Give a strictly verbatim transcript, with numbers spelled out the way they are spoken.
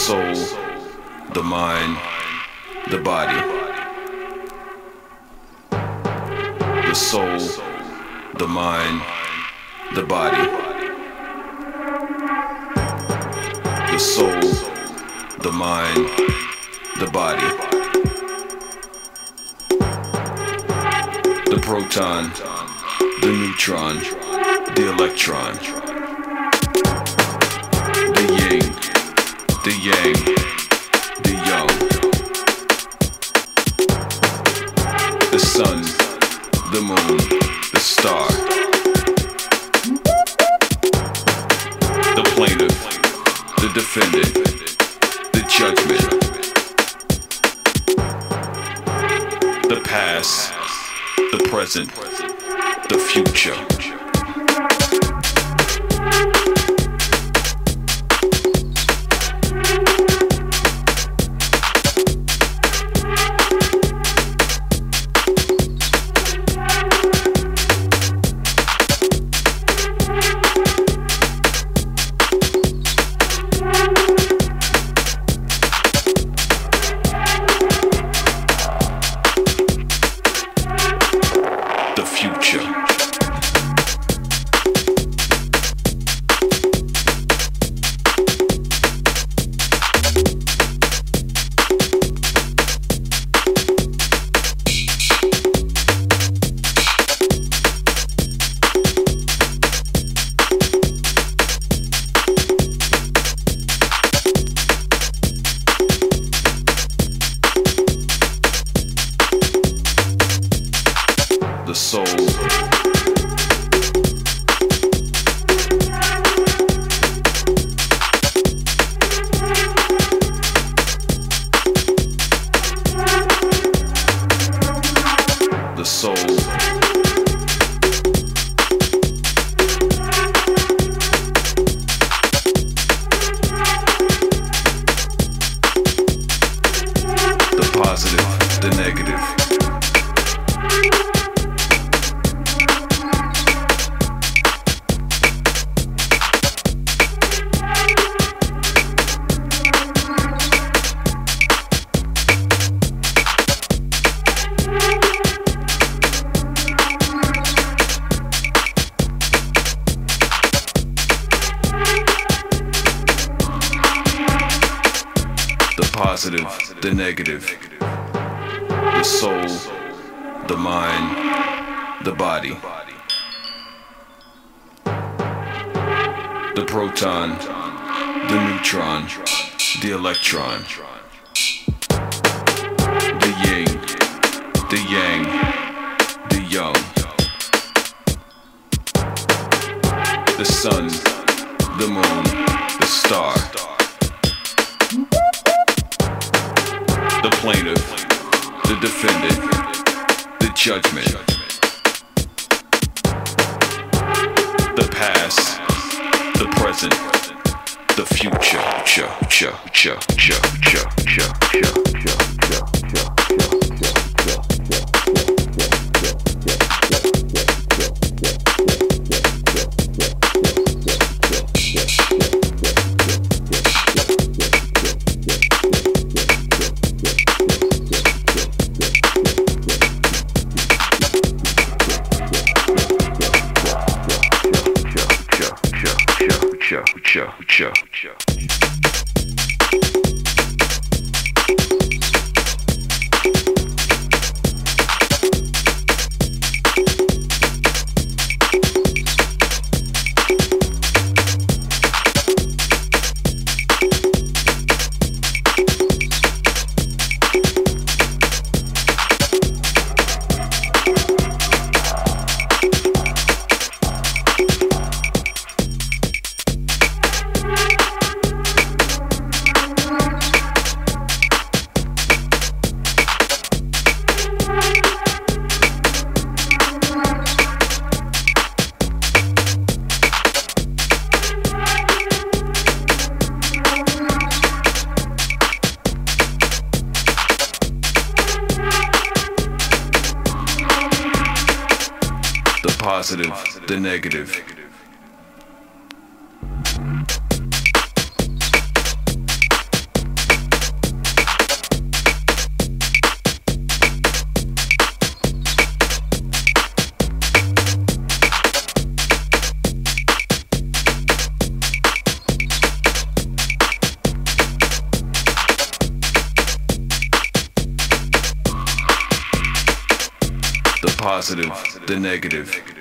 soul, the mind, the body. The soul, the mind, the body. The soul, the mind, the body. The proton, the neutron, the electron. The yin, the yang, the yang. The sun, the moon, the star. The plaintiff, the defendant, the judgment. The past, the present, the future. The soul, the soul, the positive, the negative. Positive, the negative, the soul, the mind, the body, the proton, the neutron, the electron, the yin, the yang, the yang, the sun, the moon, the star. The plaintiff, the defendant, the judgment. The past, the present, the future. Cha, cha, cha, cha, cha, cha, cha, cha, cha, cha, Cha, cha, cha. The positive, the negative. the positive, the negative,